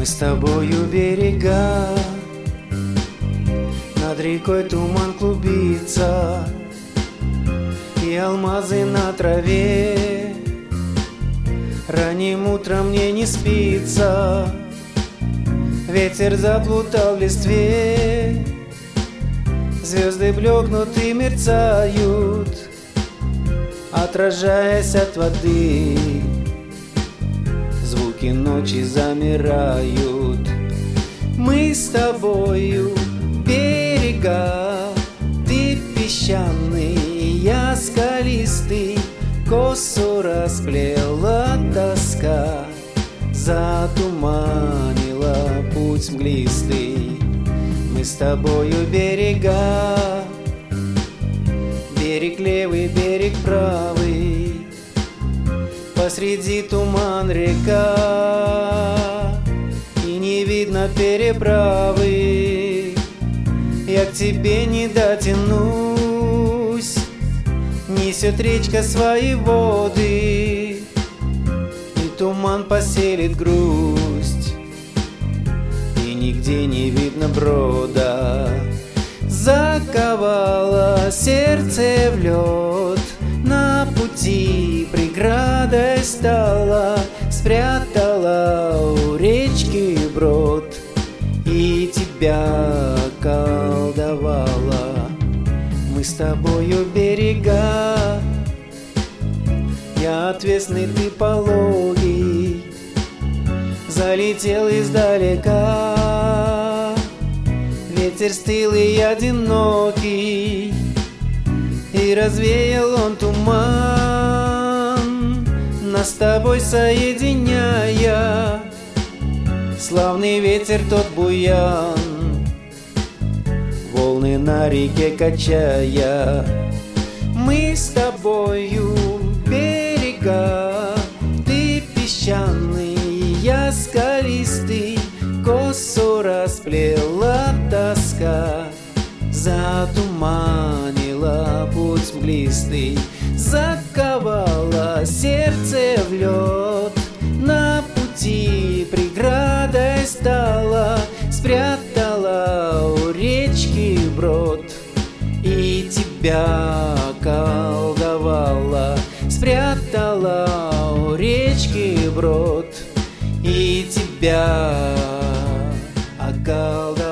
Мы с тобою берега, над рекой туман клубится, и алмазы на траве. Ранним утром мне не спится, ветер заплутал в листве. Звезды блекнут и мерцают, отражаясь от воды. Звуки ночи замирают. Мы с тобою берега, ты песчаный, я скалистый. Косу расплела тоска, затуманила путь мглистый. Мы с тобою берега, берег левый, берег правый, посреди туман река, и не видно переправы. Я к тебе не дотянусь, несет речка свои воды, и туман поселит грусть, и нигде не видно брода. Заковало сердце в лед, на пути преградой стала, спрятала у речки брод, и тебя колдовала. Мы с тобою берега, я отвесный, ты пологий, залетел издалека. Ветер стылый и одинокий, и развеял он туман, нас с тобой соединяя. Славный ветер тот буян, волны на реке качая. Мы с тобою берега, ты песчаный, я скалистый. Косу расплела тоска, затуманила путь мглистый. Заковала сердце в лед, на пути преградой стала, спрятала у речки брод, и тебя колдовала. Спрятала у речки брод, и тебя околдовала.